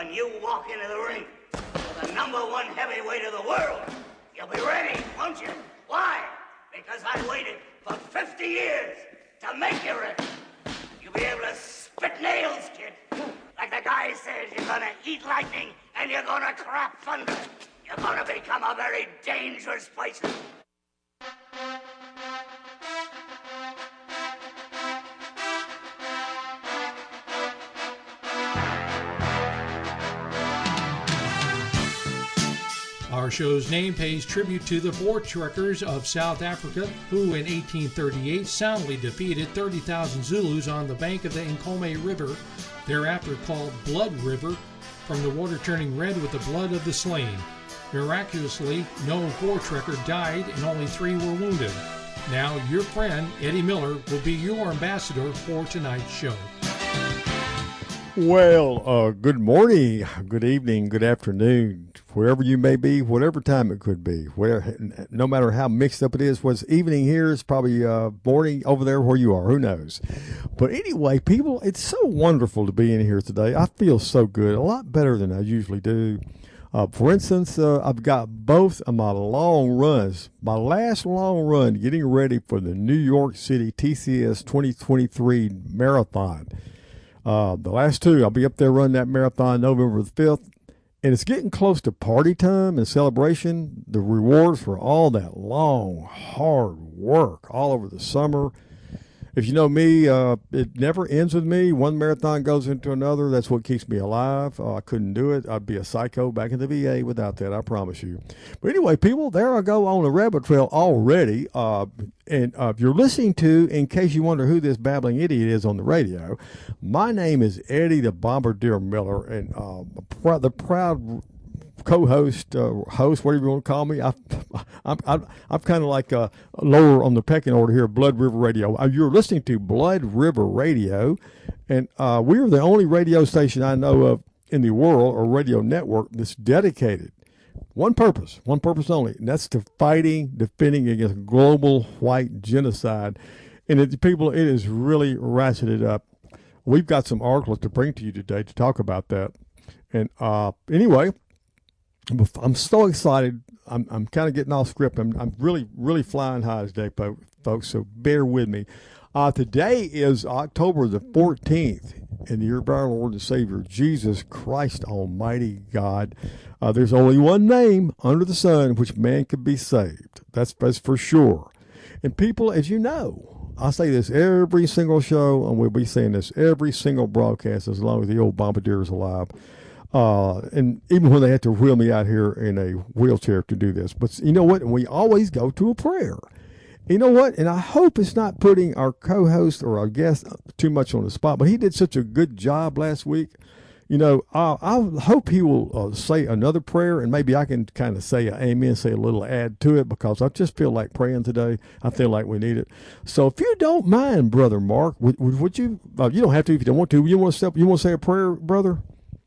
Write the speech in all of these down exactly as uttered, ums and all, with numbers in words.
when you walk into the ring with the number one heavyweight of the world, you'll be ready, won't you? Why? Because I waited for fifty years to make you ready. You'll be able to spit nails, kid. Like the guy says, you're gonna eat lightning and you're gonna crap thunder. You're gonna become a very dangerous person. Our show's name pays tribute to the Voortrekkers of South Africa, who in eighteen thirty-eight soundly defeated thirty thousand Zulus on the bank of the Nkomo River, thereafter called Blood River, from the water turning red with the blood of the slain. Miraculously, no Voortrekker died and only three were wounded. Now, your friend, Eddie Miller, will be your ambassador for tonight's show. Well, uh, good morning, good evening, good afternoon, wherever you may be, whatever time it could be, where, no matter how mixed up it is. What's evening here is probably uh, morning over there where you are. Who knows? But anyway, people, it's so wonderful to be in here today. I feel so good, a lot better than I usually do. Uh, for instance, uh, I've got both of my long runs, my last long run, getting ready for the New York City T C S twenty twenty-three Marathon. Uh, the last two, I'll be up there running that marathon November the fifth, and it's getting close to party time and celebration. The rewards for all that long, hard work all over the summer. If you know me, uh, it never ends with me. One marathon goes into another. That's what keeps me alive. Uh, I couldn't do it. I'd be a psycho back in the V A without that, I promise you. But anyway, people, there I go on the rabbit trail already. Uh, and uh, if you're listening to, in case you wonder who this babbling idiot is on the radio, my name is Eddie the Bombardier Miller, and uh, the proud co-host, uh, host, whatever you want to call me. I, I'm, I'm, I'm kind of like uh, lower on the pecking order here, Blood River Radio. Uh, you're listening to Blood River Radio, and uh, we're the only radio station I know of in the world, or radio network, that's dedicated one purpose, one purpose only, and that's to fighting, defending against global white genocide. And it, people, it is really ratcheted up. We've got some articles to bring to you today to talk about that. And uh, anyway, I'm so excited. I'm I'm kind of getting off script. I'm I'm really really flying high today, folks. So bear with me. Uh, today is October the fourteenth, in the year of our Lord and Savior Jesus Christ Almighty God. Uh, there's only one name under the sun in which man can be saved. That's that's for sure. And people, as you know, I say this every single show, and we'll be saying this every single broadcast as long as the old Bombardier is alive. Uh, and even when they had to wheel me out here in a wheelchair to do this. But you know what? We always go to a prayer. You know what? And I hope it's not putting our co-host or our guest too much on the spot, but he did such a good job last week. You know, I, I hope he will uh, say another prayer, and maybe I can kind of say an amen, say a little add to it, because I just feel like praying today. I feel like we need it. So if you don't mind, Brother Mark, would, would, would you, uh, you don't have to if you don't want to, you want to, step, you want to say a prayer, brother?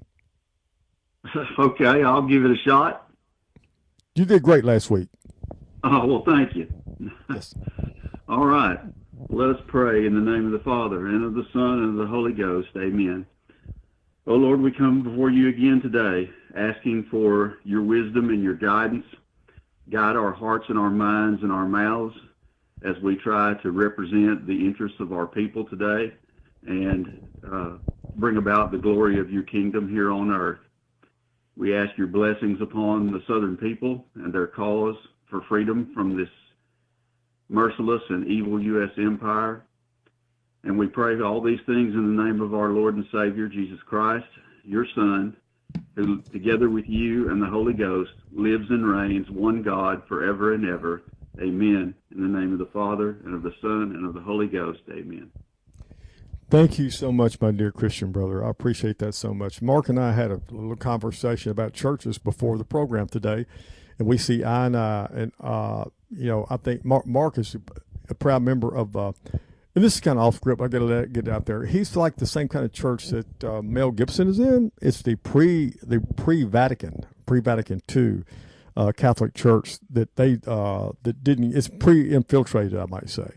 Okay, I'll give it a shot. You did great last week. Oh, well, thank you. Yes. All right. Let us pray in the name of the Father, and of the Son, and of the Holy Ghost. Amen. Oh, Lord, we come before you again today, asking for your wisdom and your guidance. Guide our hearts and our minds and our mouths as we try to represent the interests of our people today and uh, bring about the glory of your kingdom here on earth. We ask your blessings upon the Southern people and their cause for freedom from this merciless and evil U S empire. And we pray all these things in the name of our Lord and Savior, Jesus Christ, your Son, who together with you and the Holy Ghost lives and reigns, one God, forever and ever. Amen. In the name of the Father, and of the Son, and of the Holy Ghost. Amen. Thank you so much, my dear Christian brother. I appreciate that so much. Mark and I had a little conversation about churches before the program today, and we see eye and eye. And, uh, you know, I think Mark, Mark is a proud member of, uh, and this is kind of off script, I got to let it get out there. He's like the same kind of church that uh, Mel Gibson is in. It's the pre the pre-Vatican, pre-Vatican two uh, Catholic Church that they uh, that didn't. It's pre-infiltrated, I might say.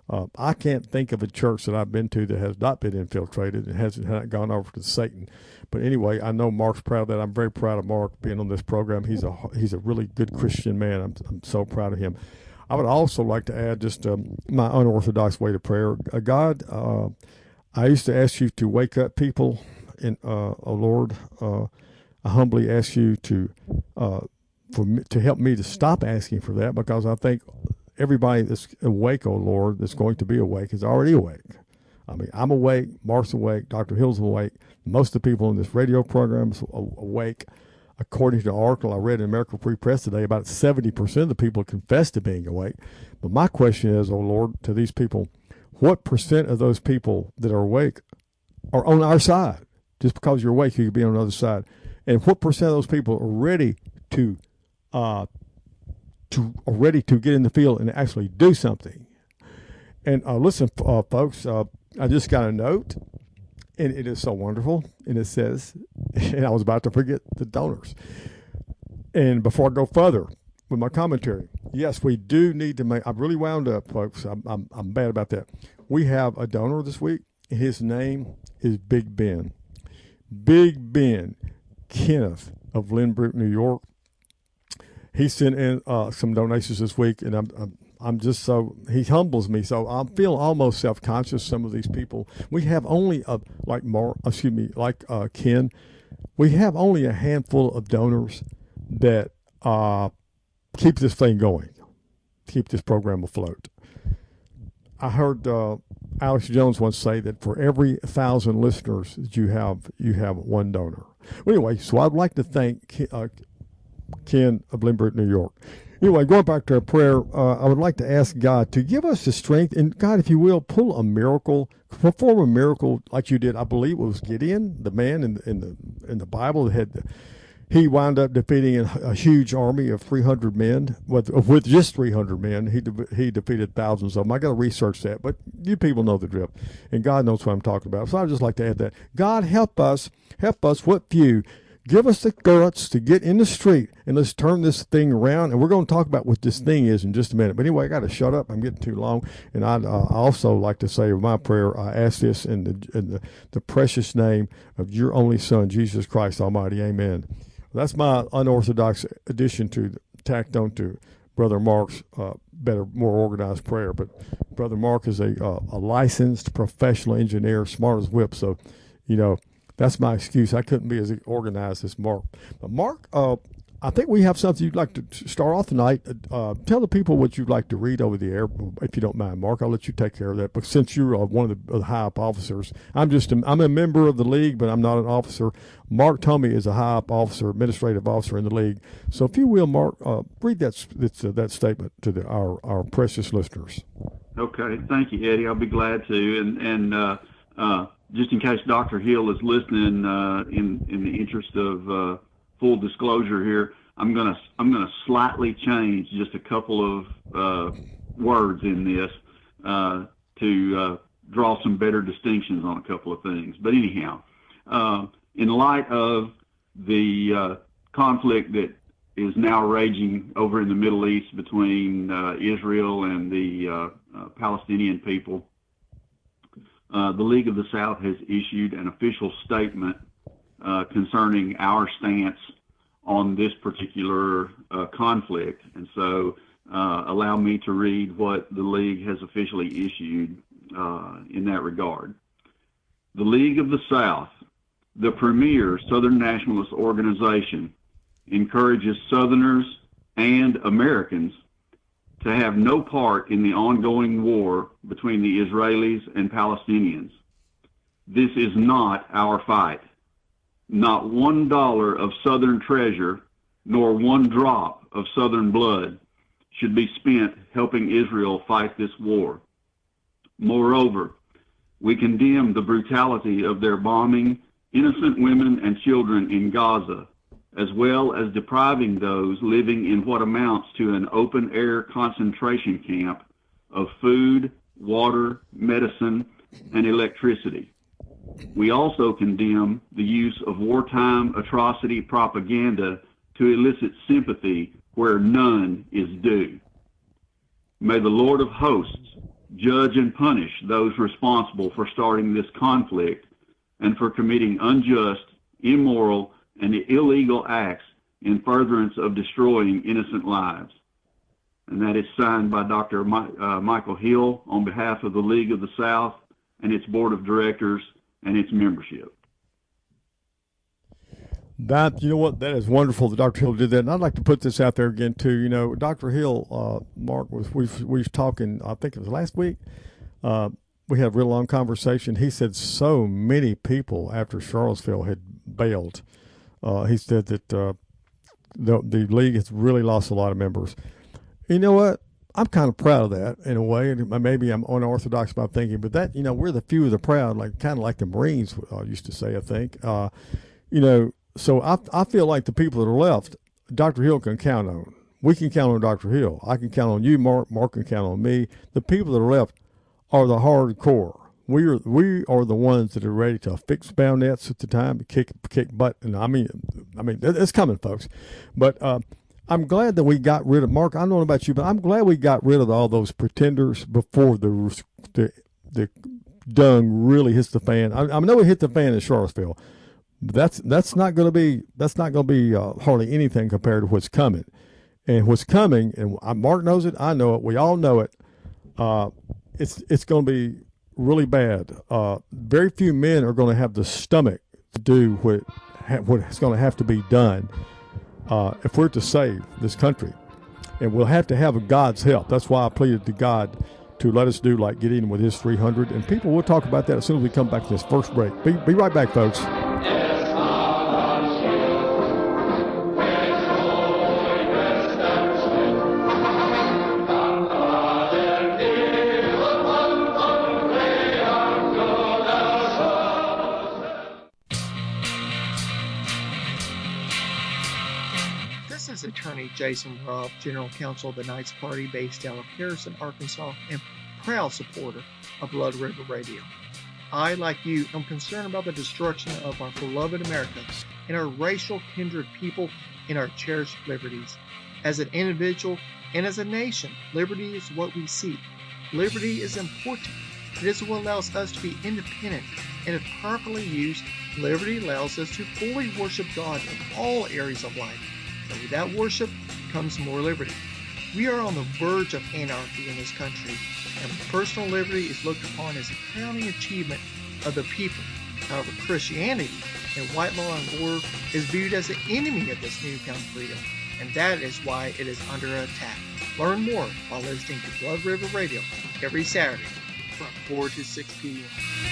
Uh, I can't think of a church that I've been to that has not been infiltrated and hasn't, hasn't gone over to Satan. But anyway, I know Mark's proud of that. I'm very proud of Mark being on this program. He's a he's a really good Christian man. I'm I'm so proud of him. I would also like to add just um, my unorthodox way to prayer. Uh, God, uh, I used to ask you to wake up people, in uh, oh Lord, uh, I humbly ask you to uh, for me, to help me to stop asking for that, because I think everybody that's awake, oh Lord, that's going to be awake is already awake. I mean, I'm awake, Mark's awake, Doctor Hill's awake, most of the people in this radio program is awake. According to an article I read in American Free Press today, about seventy percent of the people confess to being awake. But my question is, oh Lord, to these people, what percent of those people that are awake are on our side? Just because you're awake, you could be on the other side. And what percent of those people are ready to uh, to are ready to get in the field and actually do something? And uh, listen, uh, folks, uh, I just got a note, and it is so wonderful. And it says, and I was about to forget the donors. And before I go further with my commentary, yes, we do need to make, I've really wound up, folks. I'm, I'm, I'm bad about that. We have a donor this week. His name is Big Ben. Big Ben Kenneth of Lynbrook, New York. He sent in uh, some donations this week, and I'm, I'm I'm just so, he humbles me. So I'm feeling almost self-conscious. Some of these people, we have only a, like Mark, excuse me, like uh, Ken, we have only a handful of donors that uh, keep this thing going, keep this program afloat. I heard uh, Alex Jones once say that for every thousand listeners that you have, you have one donor. Well, anyway, so I'd like to thank Ken, uh, Ken of Lynbrook, New York. Anyway, going back to our prayer, uh, I would like to ask God to give us the strength, and God, if you will, pull a miracle, perform a miracle like you did. I believe it was Gideon, the man in, in the in the Bible that had the, he wound up defeating a, a huge army of three hundred men with with just three hundred men. He de- he defeated thousands of them. I got to research that, but you people know the drill, and God knows what I'm talking about. So I'd just like to add that. God, help us, help us, what few. Give us the guts to get in the street, and let's turn this thing around. And we're going to talk about what this thing is in just a minute. But anyway, I got to shut up. I'm getting too long. And I'd uh, also like to say my prayer, I ask this in the in the, the precious name of your only Son, Jesus Christ Almighty. Amen. That's my unorthodox addition to tacked on to Brother Mark's uh, better, more organized prayer. But Brother Mark is a, uh, a licensed professional engineer, smart as whip. So, you know, that's my excuse. I couldn't be as organized as Mark. But Mark, uh, I think we have something you'd like to start off tonight. Uh, tell the people what you'd like to read over the air, if you don't mind, Mark. I'll let you take care of that. But since you're uh, one of the, the high-up officers, I'm just a, I'm a member of the league, but I'm not an officer. Mark Tomey is a high-up officer, administrative officer in the league. So if you will, Mark, uh, read that that, uh, that statement to the, our our precious listeners. Okay, thank you, Eddie. I'll be glad to. And and uh, uh, just in case Doctor Hill is listening, uh, in in the interest of uh, full disclosure here, I'm gonna I'm gonna slightly change just a couple of uh, words in this uh, to uh, draw some better distinctions on a couple of things. But anyhow, uh, in light of the uh, conflict that is now raging over in the Middle East between uh, Israel and the uh, uh, Palestinian people, uh, the League of the South has issued an official statement uh, concerning our stance on this particular uh, conflict. And so uh, allow me to read what the League has officially issued uh, in that regard. The League of the South, the premier Southern nationalist organization, encourages Southerners and Americans to have no part in the ongoing war between the Israelis and Palestinians. This is not our fight. Not one dollar of Southern treasure, nor one drop of Southern blood should be spent helping Israel fight this war. Moreover, we condemn the brutality of their bombing innocent women and children in Gaza, as well as depriving those living in what amounts to an open-air concentration camp of food, water, medicine, and electricity. We also condemn the use of wartime atrocity propaganda to elicit sympathy where none is due. May the Lord of hosts judge and punish those responsible for starting this conflict and for committing unjust, immoral, and illegal acts in furtherance of destroying innocent lives. And that is signed by Doctor Mi- uh, Michael Hill on behalf of the League of the South and its board of directors and its membership. That, you know what, that is wonderful that Doctor Hill did that. And I'd like to put this out there again, too. You know, Doctor Hill, uh, Mark, was we, we was talking, I think it was last week. Uh, we had a real long conversation. He said so many people after Charlottesville had bailed. Uh, he said that uh, the, the league has really lost a lot of members. You know what? I'm kind of proud of that in a way. And maybe I'm unorthodox about thinking, but that, you know, we're the few of the proud, like kind of like the Marines uh, used to say, I think. Uh, you know, so I, I feel like the people that are left, Doctor Hill can count on. We can count on Doctor Hill. I can count on you, Mark. Mark can count on me. The people that are left are the hardcore. We are we are the ones that are ready to fix bayonets at the time, kick kick butt. And I mean, I mean, it's coming, folks. But uh, I'm glad that we got rid of Mark. I don't know about you, but I'm glad we got rid of all those pretenders before the the, the dung really hits the fan. I, I know it hit the fan in Charlottesville. But that's that's not going to be that's not going to be uh, hardly anything compared to what's coming, and what's coming. And Mark knows it. I know it. We all know it. Uh, it's it's going to be really bad. Uh, very few men are going to have the stomach to do what what's going to have to be done uh, if we're to save this country, and we'll have to have God's help. That's why I pleaded to God to let us do like Gideon with his three hundred. And people, we'll talk about that as soon as we come back to this first break. Be be right back, folks. Attorney Jason Robb, General Counsel of the Knights Party based out of Harrison, Arkansas, and proud supporter of Blood River Radio. I, like you, am concerned about the destruction of our beloved America and our racial kindred people and our cherished liberties. As an individual and as a nation, liberty is what we seek. Liberty is important. It is what allows us to be independent, and if properly used, liberty allows us to fully worship God in all areas of life. And with that worship comes more liberty. We are on the verge of anarchy in this country, and personal liberty is looked upon as a crowning achievement of the people. However, Christianity and white law and order is viewed as the enemy of this newfound freedom, and that is why it is under attack. Learn more by listening to Blood River Radio every Saturday from four to six p.m.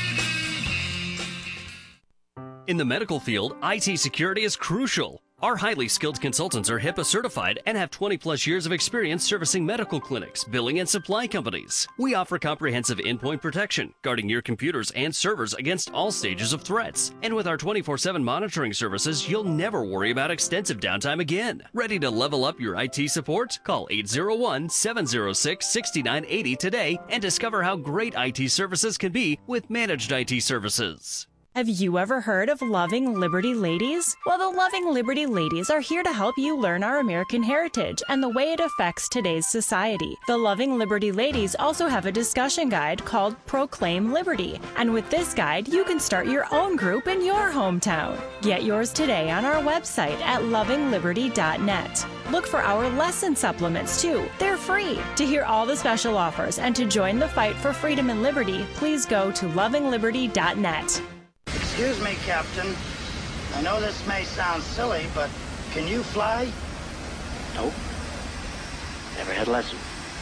In the medical field, I T security is crucial. Our highly skilled consultants are HIPAA certified and have twenty plus years of experience servicing medical clinics, billing, and supply companies. We offer comprehensive endpoint protection, guarding your computers and servers against all stages of threats. And with our twenty-four seven monitoring services, you'll never worry about extensive downtime again. Ready to level up your I T support? Call eight oh one, seven oh six, six nine eight oh today and discover how great I T services can be with managed I T services. Have you ever heard of Loving Liberty Ladies? Well, the Loving Liberty Ladies are here to help you learn our American heritage and the way it affects today's society. The Loving Liberty Ladies also have a discussion guide called Proclaim Liberty. And with this guide, you can start your own group in your hometown. Get yours today on our website at loving liberty dot net. Look for our lesson supplements, too. They're free. To hear all the special offers and to join the fight for freedom and liberty, please go to loving liberty dot net. Excuse me, Captain. I know this may sound silly, but can you fly? Nope. Never had a lesson.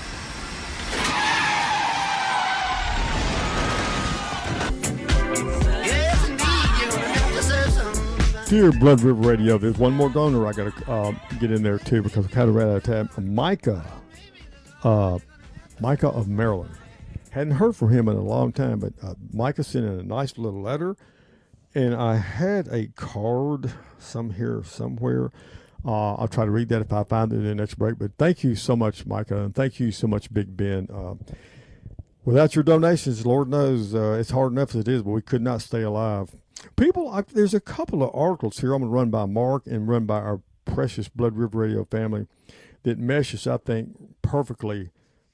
Dear Blood River Radio, there's one more donor I got to uh, get in there, too, because I kind of ran out of time. Micah. Uh, Micah of Maryland. Hadn't heard from him in a long time, but uh, Micah sent in a nice little letter. And I had a card some here somewhere. Uh, I'll try to read that if I find it in the next break. But thank you so much, Micah, and thank you so much, Big Ben. Uh, without your donations, Lord knows uh, it's hard enough as it is, but we could not stay alive. People, I, there's a couple of articles here I'm going to run by Mark and run by our precious Blood River Radio family that meshes, I think, perfectly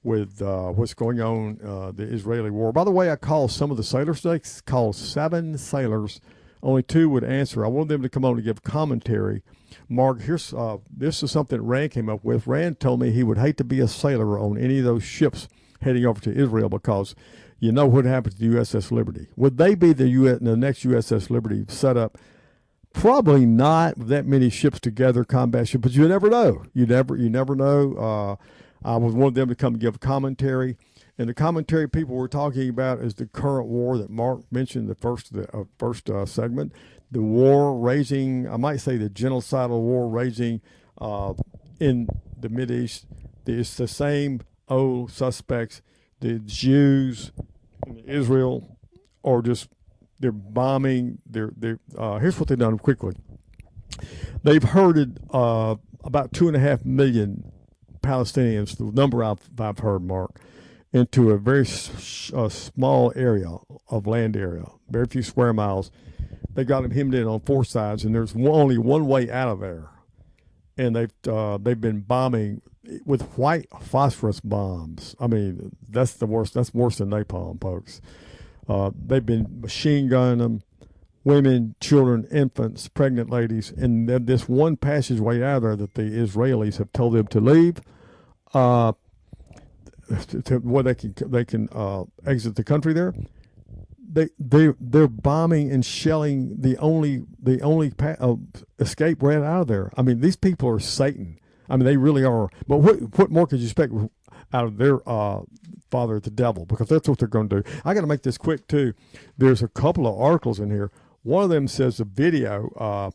with uh, what's going on, uh, the Israeli war. By the way, I called some of the sailors today, called seven sailors. Only two would answer. I wanted them to come on to give commentary. Mark, here's uh, this is something Rand came up with. Rand told me he would hate to be a sailor on any of those ships heading over to Israel because you know what happened to the U S S Liberty. Would they be the, U S, the next U S S Liberty set up? Probably not that many ships together, combat ships, but you never know. You never, you never know. Uh, I was one of them to come give commentary, and the commentary people were talking about is the current war that Mark mentioned in the first the uh, first uh, segment, the war raging. I might say the genocidal war raging uh, in the Mideast. It's the same old suspects. The Jews in Israel are just they're bombing. They're they're. Uh, here's what they've done quickly. They've herded uh, about two and a half million Palestinians, the number I've, I've heard, Mark, into a very s- uh, small area of land area, very few square miles. They got them hemmed in on four sides, and there's one, only one way out of there. And they've uh, they've been bombing with white phosphorus bombs. I mean, that's the worst. That's worse than napalm, folks. Uh, they've been machine gunning them, women, children, infants, pregnant ladies, and this one passageway out of there that the Israelis have told them to leave. Uh, to, to where they can they can uh, exit the country there. They they they're bombing and shelling the only the only pa- uh, escape right out of there. I mean, these people are Satan. I mean, they really are. But what what more could you expect out of their uh, father, the devil? Because that's what they're going to do. I got to make this quick too. There's a couple of articles in here. One of them says a video uh,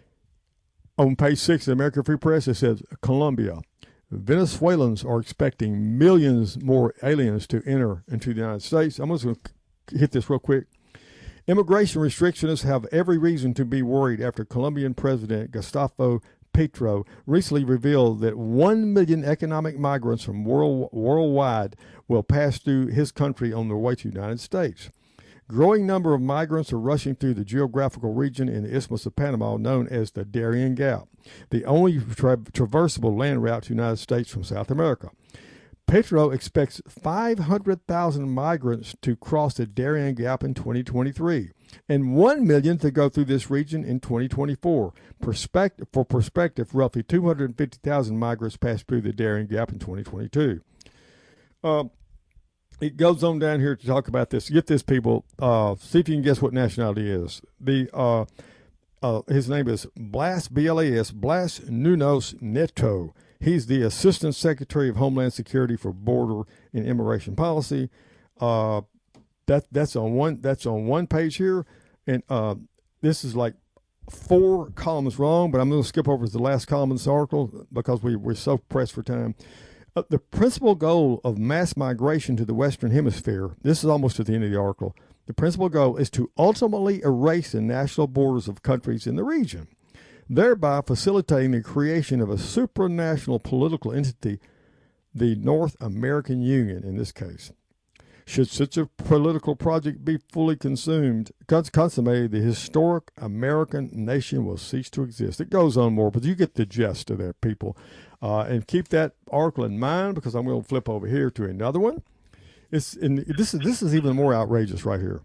on page six of the American Free Press. It says Colombia. Venezuelans are expecting millions more aliens to enter into the United States. I'm just going to hit this real quick. Immigration restrictionists have every reason to be worried after Colombian President Gustavo Petro recently revealed that one million economic migrants from world, worldwide will pass through his country on their way to the United States. Growing number of migrants are rushing through the geographical region in the Isthmus of Panama known as the Darien Gap, the only tra- traversable land route to the United States from South America. Petro expects five hundred thousand migrants to cross the Darien Gap in twenty twenty-three and one million to go through this region in twenty twenty-four. Perspective, for perspective, roughly two hundred fifty thousand migrants passed through the Darien Gap in twenty twenty-two. Uh, It goes on down here to talk about this. Get this, people. Uh, see if you can guess what nationality he is. The uh, uh, his name is Blas, B L A S, Blas Nunes Neto. He's the Assistant Secretary of Homeland Security for Border and Immigration Policy. Uh, that that's on one that's on one page here, and uh, this is like four columns wrong. But I'm going to skip over to the last column in this article because we we're so pressed for time. Uh, the principal goal of mass migration to the Western Hemisphere, this is almost at the end of the article, the principal goal is to ultimately erase the national borders of countries in the region, thereby facilitating the creation of a supranational political entity, the North American Union in this case. Should such a political project be fully consumed, consummated, the historic American nation will cease to exist. It goes on more, but you get the gist of that, people. Uh, and keep that article in mind because I'm going to flip over here to another one. It's in, this is this is even more outrageous right here.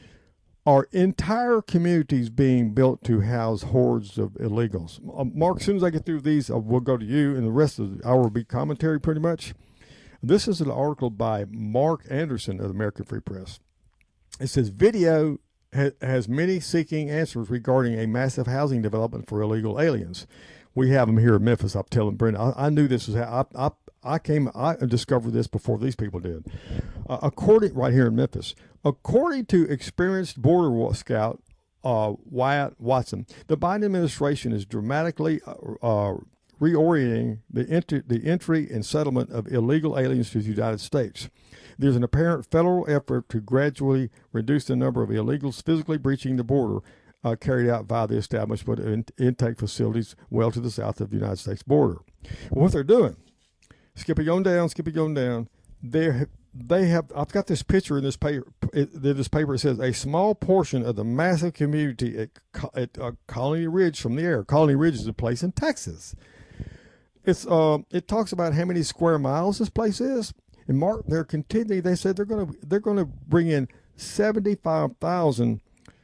Are entire communities being built to house hordes of illegals? Uh, Mark, as soon as I get through these, uh, we'll go to you, and the rest of the hour will be commentary pretty much. This is an article by Mark Anderson of the American Free Press. It says, video ha- has many seeking answers regarding a massive housing development for illegal aliens. We have them here in Memphis. I'm telling Brenda, I, I knew this was how I, I, I came, I discovered this before these people did. Uh, according, right here in Memphis, according to experienced border scout uh, Wyatt Watson, the Biden administration is dramatically uh, uh, reorienting the entry, the entry and settlement of illegal aliens to the United States. There's an apparent federal effort to gradually reduce the number of illegals physically breaching the border, uh, carried out via the establishment of in- intake facilities well to the south of the United States border. Well, what they're doing, skipping on down, skipping on down, they they have. I've got this picture in this paper. It, this paper it says a small portion of the massive community at, at uh, Colony Ridge from the air. Colony Ridge is a place in Texas. It's uh, it talks about how many square miles this place is. And Mark, they're continuing. They said they're going to they're going to bring in seventy-five thousand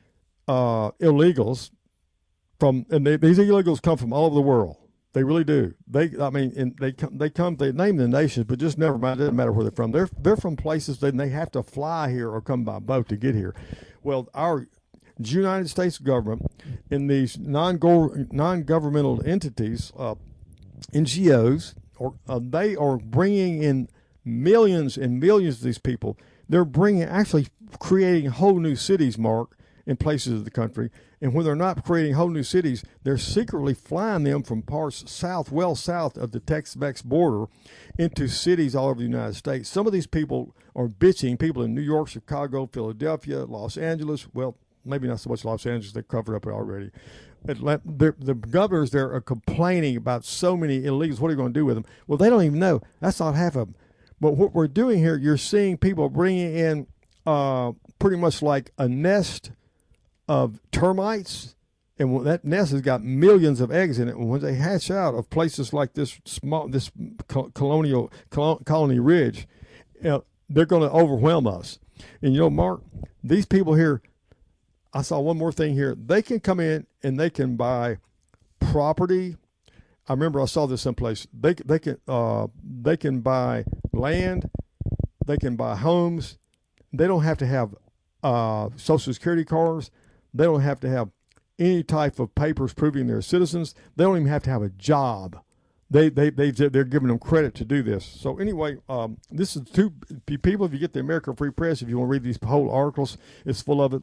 uh, illegals from, and they, these illegals come from all over the world. They really do. They, I mean, and they come, they come, they name the nations, but just never mind. It doesn't matter where they're from. They're they're from places that they have to fly here or come by boat to get here. Well, our United States government and these non non-governmental entities, uh, N G Os, or uh, they are bringing in millions and millions of these people. They're bringing, actually creating whole new cities, Mark, in places of the country. And when they're not creating whole new cities, they're secretly flying them from parts south, well south of the Tex-Mex border into cities all over the United States. Some of these people are bitching, people in New York, Chicago, Philadelphia, Los Angeles. Well, maybe not so much Los Angeles, they covered up already. The, the governors there are complaining about so many illegals. What are you going to do with them? Well, they don't even know. That's not half of them. But what we're doing here, you're seeing people bringing in uh, pretty much like a nest of termites, and that nest has got millions of eggs in it. And when they hatch out of places like this small, this colonial colony ridge, you know, they're going to overwhelm us. And you know, Mark, these people here, I saw one more thing here. They can come in and they can buy property. I remember I saw this someplace. They they can uh, they can buy land. They can buy homes. They don't have to have uh, Social Security cards. They don't have to have any type of papers proving they're citizens. They don't even have to have a job. They they they they're giving them credit to do this. So anyway, um, this is two people. If you get the American Free Press, if you want to read these whole articles, it's full of it.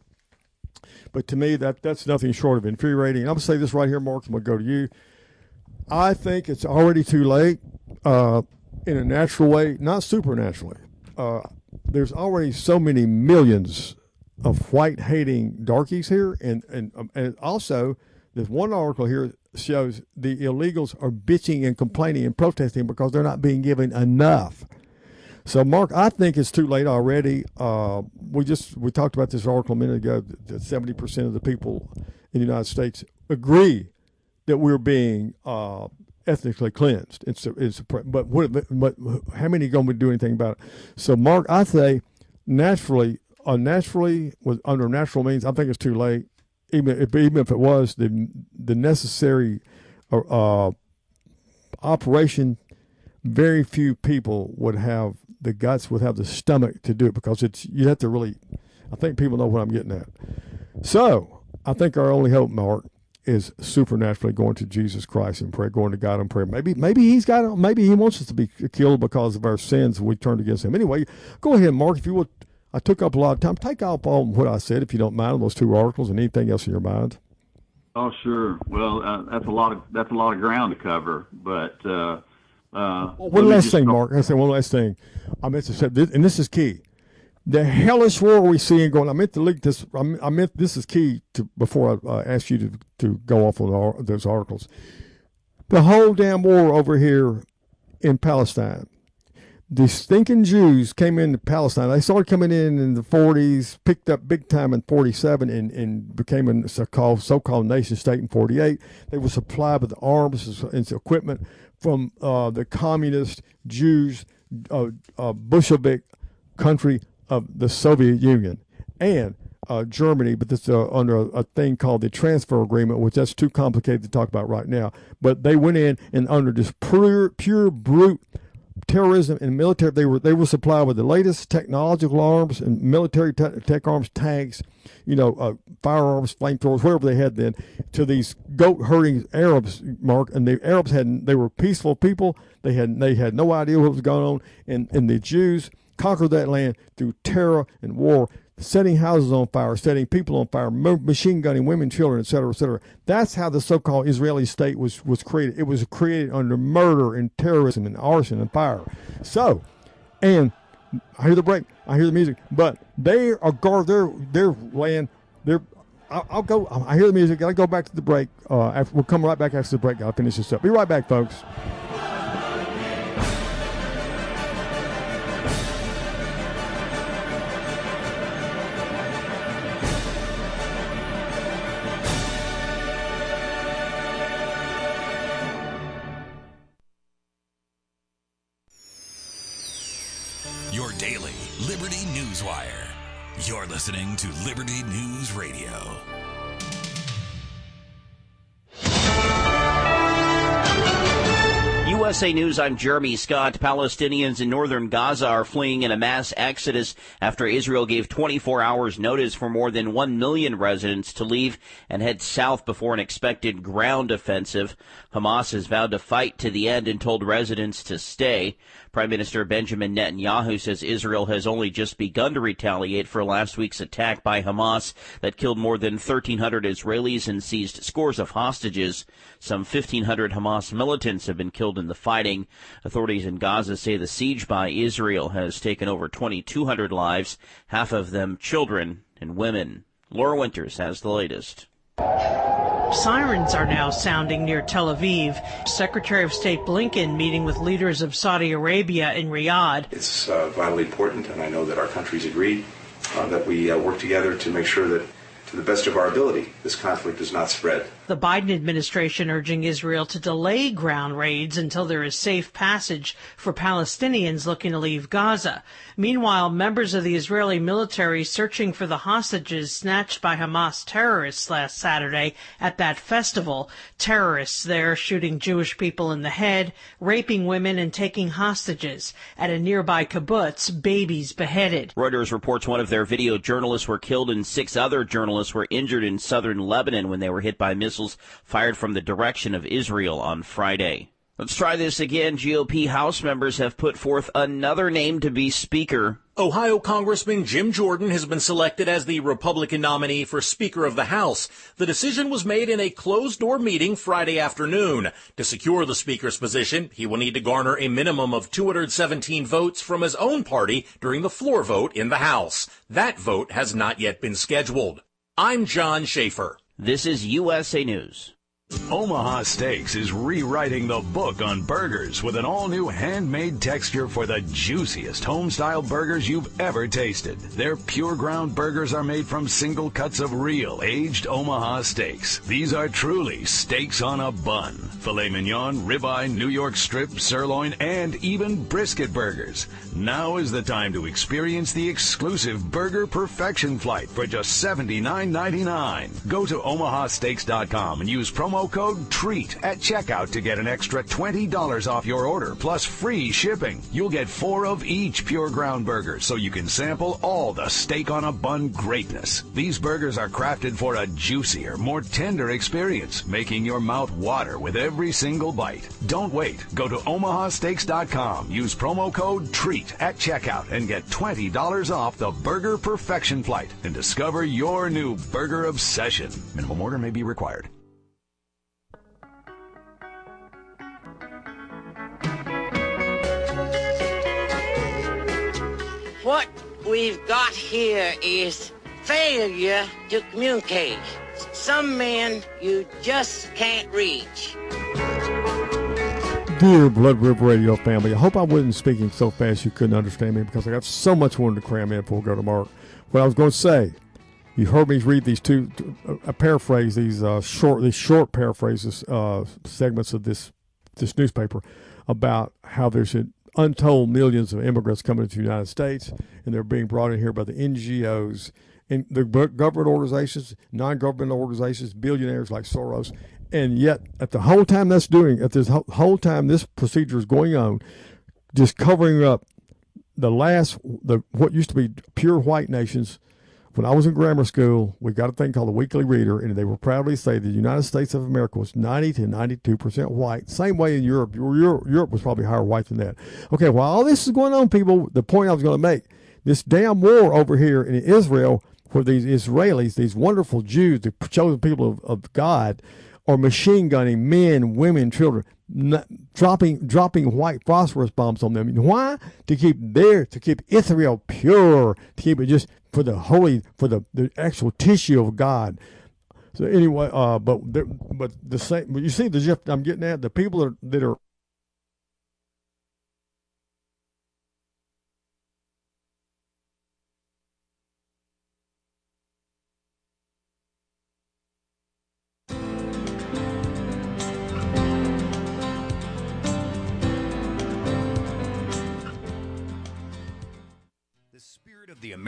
But to me, that that's nothing short of infuriating. And I'm gonna say this right here, Mark. I'm gonna go to you. I think it's already too late, uh, in a natural way, not supernaturally. Uh, there's already so many millions of white-hating darkies here, and and um, and also there's one article here that shows the illegals are bitching and complaining and protesting because they're not being given enough. So, Mark, I think it's too late already. Uh, we just we talked about this article a minute ago that seventy percent of the people in the United States agree that we're being uh, ethnically cleansed. It's, a, it's a, but what, but how many are going to do anything about it? So, Mark, I say naturally. Uh, naturally, with under natural means, I think it's too late. Even if even if it was the the necessary uh, operation, very few people would have the guts, would have the stomach to do it, because it's you have to really. I think people know what I'm getting at. So I think our only hope, Mark, is supernaturally going to Jesus Christ and pray, going to God in prayer. Maybe maybe he's got maybe he wants us to be killed because of our sins we turned against him. Anyway, go ahead, Mark, if you would. I took up a lot of time. Take off on what I said, if you don't mind, on those two articles, and anything else in your mind. Oh, sure. Well, uh, that's a lot of that's a lot of ground to cover. But uh, uh, well, one last thing, Mark. I say one last thing. I meant to say, this, and this is key. The hellish war we see going. I meant to link this. I meant this is key to before I uh, asked you to to go off on all, those articles. The whole damn war over here in Palestine. The stinking Jews came into Palestine. They started coming in in the forties, picked up big time in forty-seven, and, and became a so-called, so-called nation state in forty-eight. They were supplied with arms and equipment from uh, the communist Jews, uh, uh, Bolshevik country of the Soviet Union and uh, Germany, but this uh, under a, a thing called the transfer agreement, which that's too complicated to talk about right now. But they went in and under this pure, pure brute terrorism and military, they were they were supplied with the latest technological arms and military te- tech arms, tanks, you know, uh, firearms, flamethrowers, whatever they had then, to these goat herding Arabs, Mark. And the Arabs had they were peaceful people. They had they had no idea what was going on, and and the Jews conquered that land through terror and war, setting houses on fire, setting people on fire, machine gunning women, children, et cetera, et cetera. That's how the so-called Israeli state was, was created. It was created under murder and terrorism and arson and fire. So, and I hear the break, I hear the music, but they are guard their their land. They're I'll, I'll go. I hear the music. I'll go back to the break. Uh, after, we'll come right back after the break. I'll finish this up. Be right back, folks. Newswire. You're listening to Liberty News Radio. U S A News, I'm Jeremy Scott. Palestinians in northern Gaza are fleeing in a mass exodus after Israel gave twenty-four hours notice for more than one million residents to leave and head south before an expected ground offensive. Hamas has vowed to fight to the end and told residents to stay. Prime Minister Benjamin Netanyahu says Israel has only just begun to retaliate for last week's attack by Hamas that killed more than thirteen hundred Israelis and seized scores of hostages. Some fifteen hundred Hamas militants have been killed in the fighting. Authorities in Gaza say the siege by Israel has taken over twenty-two hundred lives, half of them children and women. Laura Winters has the latest. Sirens are now sounding near Tel Aviv. Secretary of State Blinken meeting with leaders of Saudi Arabia in Riyadh. It's uh, vitally important, and I know that our countries agree, uh, that we uh, work together to make sure that, to the best of our ability, this conflict does not spread. The Biden administration urging Israel to delay ground raids until there is safe passage for Palestinians looking to leave Gaza. Meanwhile, members of the Israeli military searching for the hostages snatched by Hamas terrorists last Saturday at that festival. Terrorists there shooting Jewish people in the head, raping women and taking hostages. At a nearby kibbutz, babies beheaded. Reuters reports one of their video journalists were killed and six other journalists were injured in southern Lebanon when they were hit by missiles fired from the direction of Israel on Friday. Let's try this again. G O P House members have put forth another name to be Speaker. Ohio Congressman Jim Jordan has been selected as the Republican nominee for Speaker of the House. The decision was made in a closed-door meeting Friday afternoon. To secure the Speaker's position, he will need to garner a minimum of two hundred seventeen votes from his own party during the floor vote in the House. That vote has not yet been scheduled. I'm John Schaefer. This is U S A News. Omaha Steaks is rewriting the book on burgers with an all-new handmade texture for the juiciest home-style burgers you've ever tasted. Their pure ground burgers are made from single cuts of real aged Omaha steaks. These are truly steaks on a bun. Filet mignon, ribeye, New York strip, sirloin, and even brisket burgers. Now is the time to experience the exclusive Burger Perfection Flight for just seventy-nine ninety-nine. Go to omaha steaks dot com and use promo code TREAT at checkout to get an extra twenty dollars off your order plus free shipping. You'll get four of each pure ground burgers so you can sample all the steak on a bun greatness. These burgers are crafted for a juicier, more tender experience, making your mouth water with every single bite. Don't wait. Go to omaha steaks dot com. Use promo code TREAT at checkout and get twenty dollars off the Burger Perfection Flight and discover your new burger obsession. Minimum order may be required. What we've got here is failure to communicate. Some men you just can't reach. Dear Blood River Radio family, I hope I wasn't speaking so fast you couldn't understand me because I got so much wanted to cram in before we go to Mark. What I was going to say, you heard me read these two, uh, paraphrase these uh, short, these short paraphrases, uh, segments of this this newspaper about how there's an untold millions of immigrants coming to the United States, and they're being brought in here by the N G Os and the government organizations, non-government organizations, billionaires like Soros. And yet, at the whole time that's doing, at this whole time this procedure is going on, just covering up the last, the what used to be pure white nations. When I was in grammar school, we got a thing called the Weekly Reader, and they would proudly say the United States of America was ninety to ninety-two percent white. Same way in Europe. Europe. Europe was probably higher white than that. Okay, while all this is going on, people, the point I was going to make, this damn war over here in Israel, where these Israelis, these wonderful Jews, the chosen people of, of God, are machine gunning men, women, children, not, dropping dropping white phosphorus bombs on them. And why? To keep their, to keep Israel pure, to keep it just for the holy, for the, the actual tissue of God. So anyway, uh, but but the same. But you see the gift I'm getting at. The people are, that are. The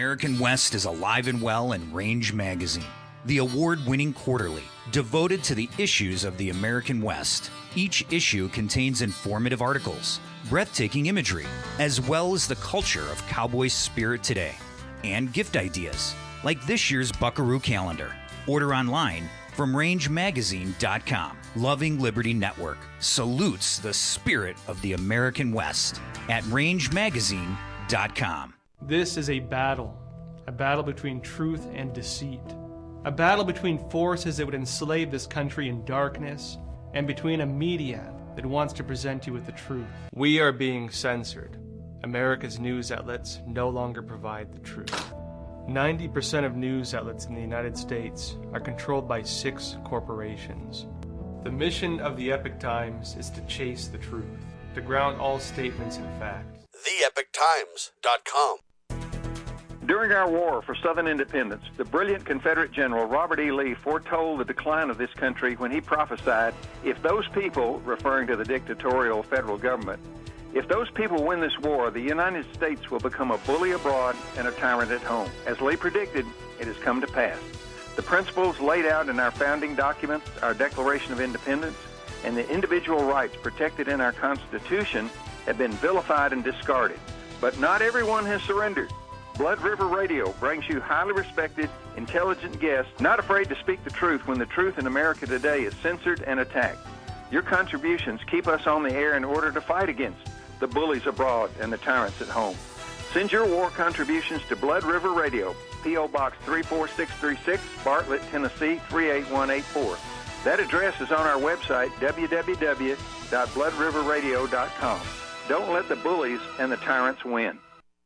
American West is alive and well in Range Magazine, the award-winning quarterly devoted to the issues of the American West. Each issue contains informative articles, breathtaking imagery, as well as the culture of cowboy spirit today, and gift ideas, like this year's Buckaroo calendar. Order online from range magazine dot com. Loving Liberty Network salutes the spirit of the American West at range magazine dot com. This is a battle, a battle between truth and deceit, a battle between forces that would enslave this country in darkness and between a media that wants to present you with the truth. We are being censored. America's news outlets no longer provide the truth. ninety percent of news outlets in the United States are controlled by six corporations. The mission of the Epoch Times is to chase the truth, to ground all statements in fact. the epoch times dot com. During our war for Southern independence, the brilliant Confederate General Robert E. Lee foretold the decline of this country when he prophesied, if those people, referring to the dictatorial federal government, if those people win this war, the United States will become a bully abroad and a tyrant at home. As Lee predicted, it has come to pass. The principles laid out in our founding documents, our Declaration of Independence, and the individual rights protected in our Constitution have been vilified and discarded. But not everyone has surrendered. Blood River Radio brings you highly respected, intelligent guests, not afraid to speak the truth when the truth in America today is censored and attacked. Your contributions keep us on the air in order to fight against the bullies abroad and the tyrants at home. Send your war contributions to Blood River Radio, P O Box three four six three six, Bartlett, Tennessee three eight one eight four. That address is on our website, w w w dot blood river radio dot com. Don't let the bullies and the tyrants win.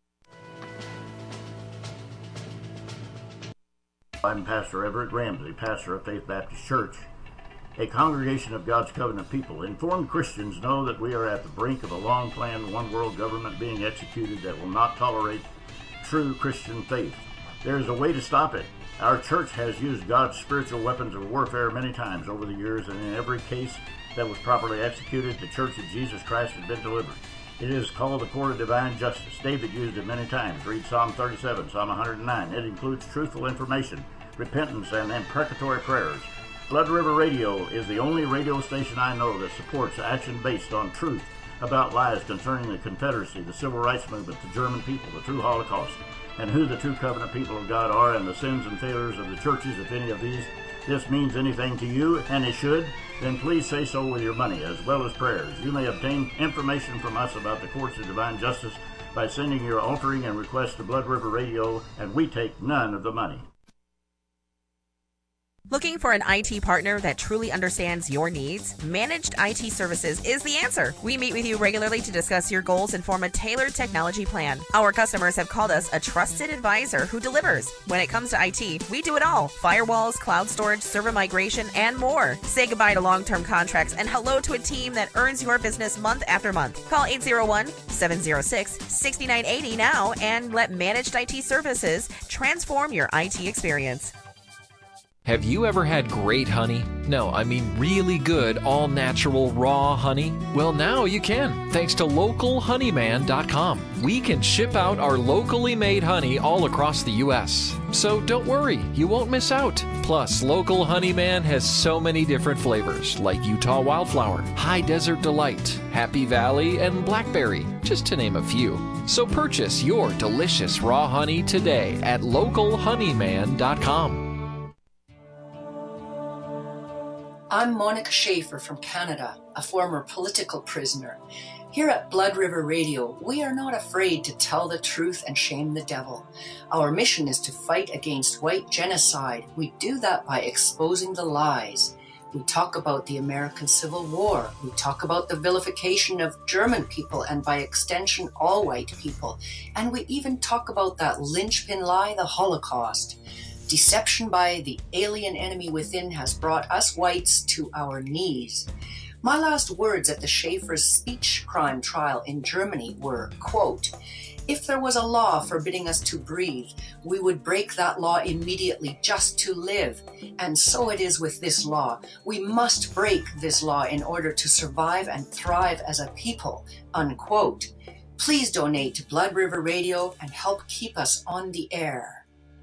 I'm Pastor Everett Ramsey, pastor of Faith Baptist Church, a congregation of God's covenant people. Informed Christians know that we are at the brink of a long-planned one-world government being executed that will not tolerate true Christian faith. There is a way to stop it. Our church has used God's spiritual weapons of warfare many times over the years, and in every case that was properly executed, the Church of Jesus Christ has been delivered. It is called the court of divine justice. David used it many times. Read Psalm thirty-seven, Psalm one hundred nine. It includes truthful information, repentance, and imprecatory prayers. Blood River Radio is the only radio station I know that supports action based on truth about lies concerning the Confederacy, the Civil Rights Movement, the German people, the true Holocaust, and who the true covenant people of God are, and the sins and failures of the churches, if any of these this means anything to you, and it should, then please say so with your money as well as prayers. You may obtain information from us about the courts of divine justice by sending your offering and request to Blood River Radio, and we take none of the money. Looking for an I T partner that truly understands your needs? Managed I T Services is the answer. We meet with you regularly to discuss your goals and form a tailored technology plan. Our customers have called us a trusted advisor who delivers. When it comes to I T, we do it all. Firewalls, cloud storage, server migration, and more. Say goodbye to long-term contracts and hello to a team that earns your business month after month. Call eight zero one, seven zero six, six nine eight zero now and let Managed I T Services transform your I T experience. Have you ever had great honey? No, I mean really good, all-natural, raw honey? Well, now you can, thanks to local honeyman dot com. We can ship out our locally made honey all across the U S So don't worry, you won't miss out. Plus, Local Honeyman has so many different flavors, like Utah Wildflower, High Desert Delight, Happy Valley, and Blackberry, just to name a few. So purchase your delicious raw honey today at local honeyman dot com. I'm Monica Schaefer from Canada, a former political prisoner. Here at Blood River Radio, we are not afraid to tell the truth and shame the devil. Our mission is to fight against white genocide. We do that by exposing the lies. We talk about the American Civil War. We talk about the vilification of German people and by extension all white people. And we even talk about that linchpin lie, the Holocaust. Deception by the alien enemy within has brought us whites to our knees. My last words at the Schaefer's speech crime trial in Germany were, quote, "If there was a law forbidding us to breathe, we would break that law immediately just to live. And so it is with this law. We must break this law in order to survive and thrive as a people," unquote. Please donate to Blood River Radio and help keep us on the air.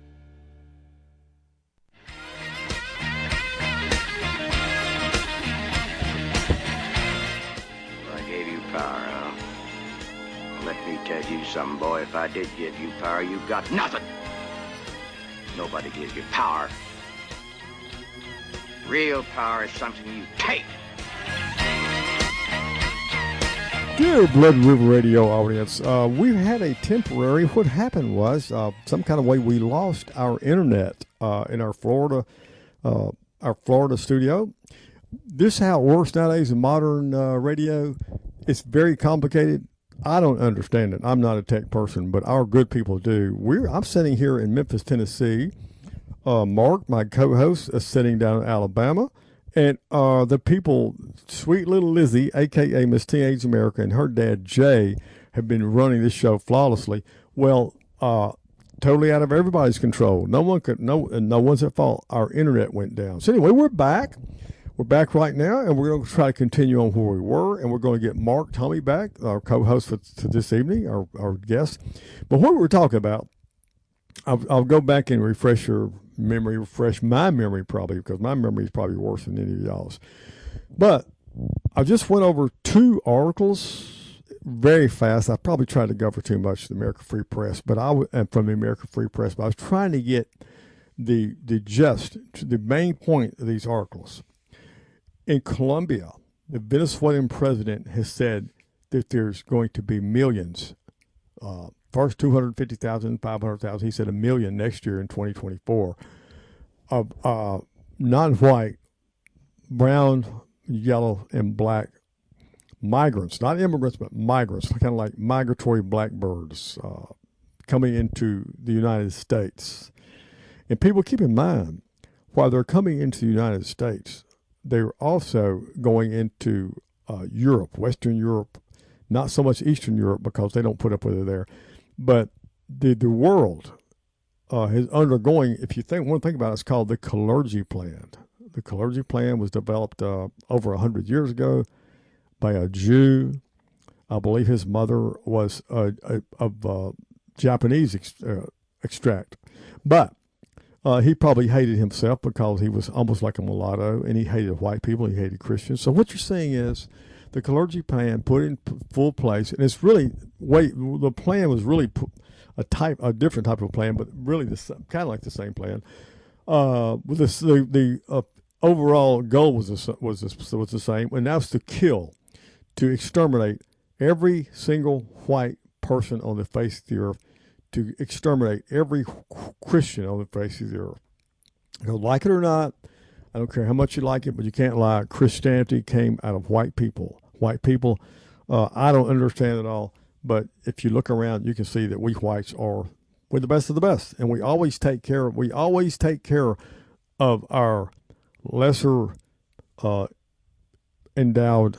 I gave you power, huh? Let me tell you something, boy. If I did give you power, you got nothing. Nobody gives you power. Real power is something you take. Dear Blood River Radio audience, uh, we had a temporary, what happened was uh, some kind of way we lost our internet uh, in our Florida uh, our Florida studio. This is how it works nowadays in modern uh, radio. It's very complicated. I don't understand it. I'm not a tech person, but our good people do. We're I'm sitting here in Memphis, Tennessee. Uh, Mark, my co-host, is sitting down in Alabama. And uh, the people, sweet little Lizzie, a k a. Miss Teenage America, and her dad, Jay, have been running this show flawlessly. Well, uh, totally out of everybody's control. No one could, no, no one's at fault. Our internet went down. So anyway, we're back. We're back right now, and we're going to try to continue on where we were, and we're going to get Mark Tommy back, our co-host for, for this evening, our, our guest. But what we were talking about, I'll, I'll go back and refresh your memory, refresh my memory probably, because my memory is probably worse than any of y'all's. But I just went over two articles very fast. I probably tried to go for too much, the American Free Press, but I and from the American Free Press, but I was trying to get the the gist, the main point of these articles. In Colombia, the Venezuelan president has said that there's going to be millions, uh, first two hundred fifty thousand, five hundred thousand, he said a million next year in twenty twenty-four, of uh, non-white, brown, yellow, and black migrants, not immigrants, but migrants, kind of like migratory blackbirds uh, coming into the United States. And people keep in mind, while they're coming into the United States, they're also going into uh, Europe, Western Europe, not so much Eastern Europe because they don't put up with it there. But the the world uh, is undergoing, if you think one thing about it, it's called the Kalergi Plan. The Kalergi Plan was developed uh, over one hundred years ago by a Jew. I believe his mother was uh, a, of uh, Japanese ex, uh, extract. But uh, he probably hated himself because he was almost like a mulatto, and he hated white people, he hated Christians. So what you're saying is the Kalergi Plan put in full place, and it's really, wait, the plan was really a type, a different type of plan, but really the, kind of like the same plan. Uh, with this, the the uh, overall goal was the, was the, was the same, and that's to kill, to exterminate every single white person on the face of the earth, to exterminate every Christian on the face of the earth. You know, like it or not, I don't care how much you like it, but you can't lie. Christianity came out of white people. White people, uh, I don't understand it all, but if you look around, you can see that we whites are we're the best of the best, and we always take care. We always take care of our lesser uh, endowed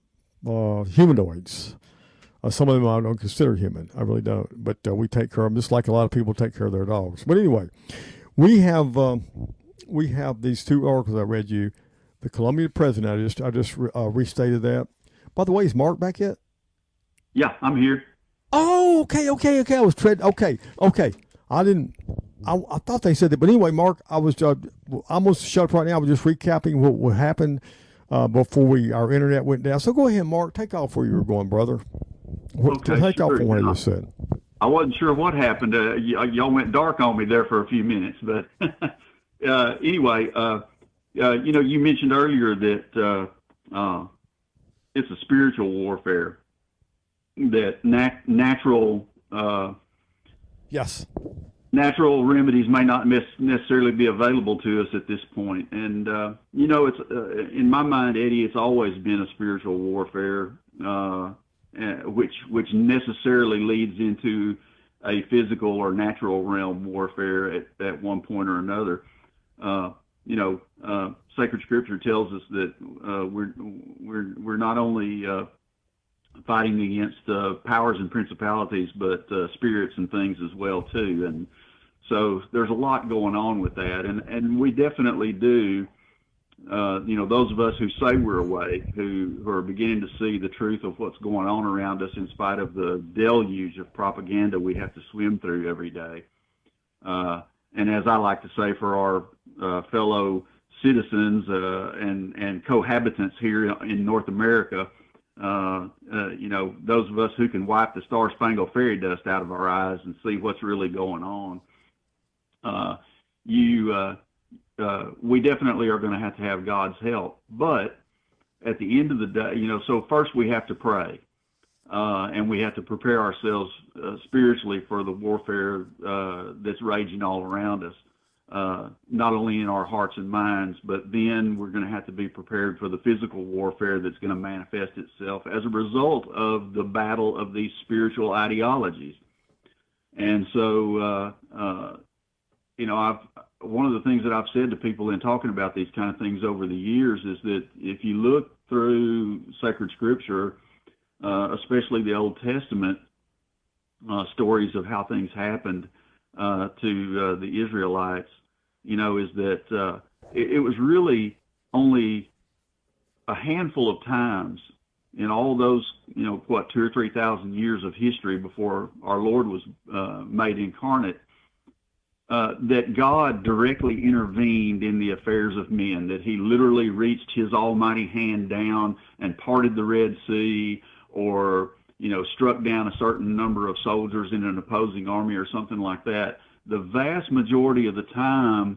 uh, humanoids. Uh, some of them I don't consider human. I really don't. But uh, we take care of them just like a lot of people take care of their dogs. But anyway, we have um, we have these two articles I read you. The Colombian president, I just I just uh, restated that. By the way, is Mark back yet? Yeah, I'm here. Oh, okay, okay, okay. I was tread. Okay, okay. I didn't. I, I thought they said that, but anyway, Mark, I was uh, almost shut up right now. I was just recapping what, what happened uh, before we our internet went down. So go ahead, Mark. Take off where you were going, brother. Okay, take sure. off from what you just said. I wasn't sure what happened. Uh, y- y'all went dark on me there for a few minutes, but uh, anyway, uh, uh, you know, you mentioned earlier that uh, uh, it's a spiritual warfare. That nat- natural, uh, yes, natural remedies may not mes- necessarily be available to us at this point. And uh, you know, it's uh, in my mind, Eddie, it's always been a spiritual warfare, uh, which which necessarily leads into a physical or natural realm warfare at, at one point or another. Uh, you know, uh, Sacred Scripture tells us that uh, we're we're we're not only uh, fighting against uh, powers and principalities, but uh, spirits and things as well too. And so there's a lot going on with that, and and we definitely do uh, you know, those of us who say we're awake, who, who are beginning to see the truth of what's going on around us in spite of the deluge of propaganda we have to swim through every day. Uh, and as I like to say for our uh, fellow citizens uh, and, and cohabitants here in North America, uh, uh, you know, those of us who can wipe the Star-Spangled Fairy dust out of our eyes and see what's really going on, uh, you, uh, uh, we definitely are going to have to have God's help. But at the end of the day, you know, so first we have to pray. Uh, and we have to prepare ourselves uh, spiritually for the warfare uh, that's raging all around us, uh, not only in our hearts and minds, but then we're going to have to be prepared for the physical warfare that's going to manifest itself as a result of the battle of these spiritual ideologies. And so, uh, uh, you know, I've, one of the things that I've said to people in talking about these kind of things over the years is that if you look through sacred scripture, Uh, especially the Old Testament uh, stories of how things happened uh, to uh, the Israelites, you know, is that uh, it, it was really only a handful of times in all those, you know, what, two or three thousand years of history before our Lord was uh, made incarnate, uh, that God directly intervened in the affairs of men, that he literally reached his almighty hand down and parted the Red Sea, or, you know, struck down a certain number of soldiers in an opposing army or something like that. The vast majority of the time,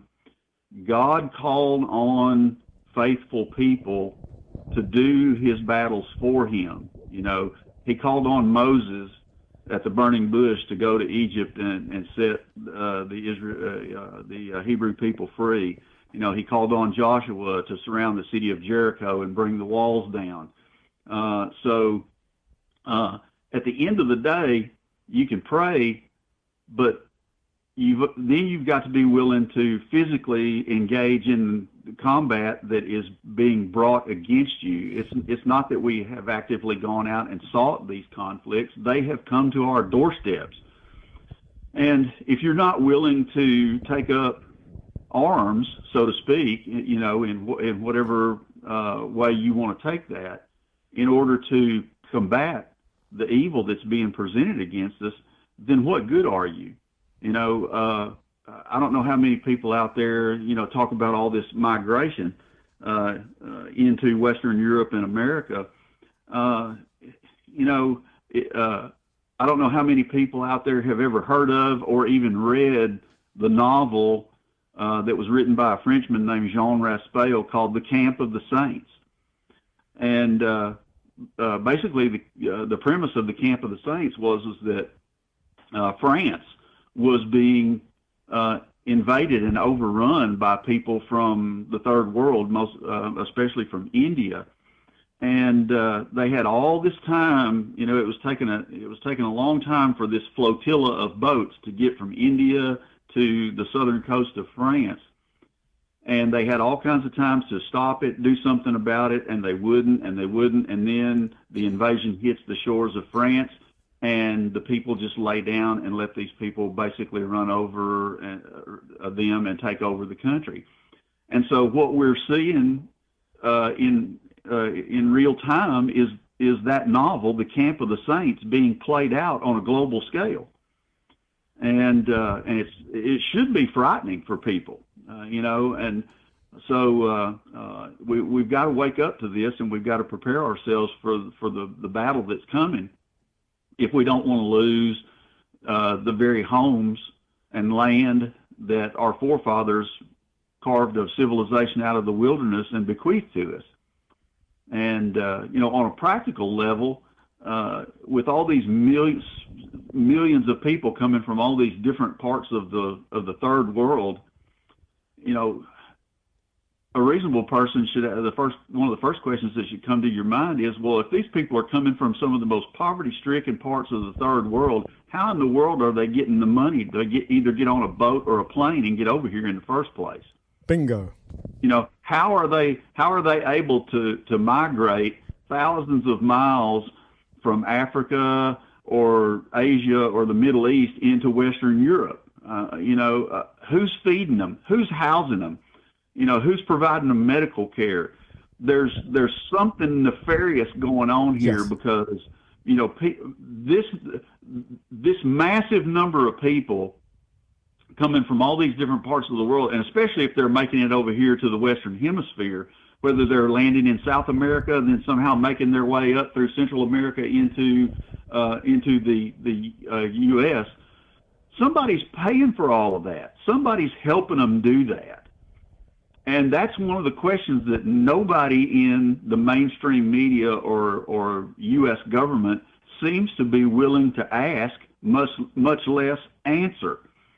God called on faithful people to do his battles for him. You know, he called on Moses at the burning bush to go to Egypt and, and set uh, the Israel, uh, uh, the uh, Hebrew people free. You know, he called on Joshua to surround the city of Jericho and bring the walls down. Uh, so, Uh, at the end of the day, you can pray, but you've, then you've got to be willing to physically engage in the combat that is being brought against you. It's, it's not that we have actively gone out and sought these conflicts. They have come to our doorsteps. And if you're not willing to take up arms, so to speak, you know, in, in whatever uh, way you want to take that, in order to combat the evil that's being presented against us, then what good are you? You know, uh, I don't know how many people out there, you know, talk about all this migration uh, uh, into Western Europe and America. Uh, you know, it, uh, I don't know how many people out there have ever heard of or even read the novel uh, that was written by a Frenchman named Jean Raspail called The Camp of the Saints. And uh, Uh, basically, the, uh, the premise of the Camp of the Saints was is that uh, France was being uh, invaded and overrun by people from the Third World, most uh, especially from India, and uh, they had all this time. You know, it was taking a it was taking a long time for this flotilla of boats to get from India to the southern coast of France. And they had all kinds of times to stop it, do something about it, and they wouldn't, and they wouldn't. And then the invasion hits the shores of France, and the people just lay down and let these people basically run over uh, them and take over the country. And so what we're seeing uh, in uh, in real time is is that novel, The Camp of the Saints, being played out on a global scale. And uh, and it's it should be frightening for people. Uh, you know, and so uh, uh, we, we've got to wake up to this, and we've got to prepare ourselves for for the, the battle that's coming if we don't want to lose uh, the very homes and land that our forefathers carved of civilization out of the wilderness and bequeathed to us. And, uh, you know, on a practical level, uh, with all these millions, millions of people coming from all these different parts of the of the third world, you know, a reasonable person should have the first, one of the first questions that should come to your mind is, well, if these people are coming from some of the most poverty-stricken parts of the third world, how in the world are they getting the money to get, either get on a boat or a plane and get over here in the first place? Bingo. You know, how are they, how are they able to, to migrate thousands of miles from Africa or Asia or the Middle East into Western Europe? Uh, you know, uh, who's feeding them? Who's housing them? You know, who's providing the medical care? There's there's something nefarious going on here yes. because, you know, pe- this this massive number of people coming from all these different parts of the world, and especially if they're making it over here to the Western Hemisphere, whether they're landing in South America and then somehow making their way up through Central America into uh, into the the uh, U S, somebody's paying for all of that. Somebody's helping them do that. And that's one of the questions that nobody in the mainstream media or, or U S government seems to be willing to ask, much much less answer.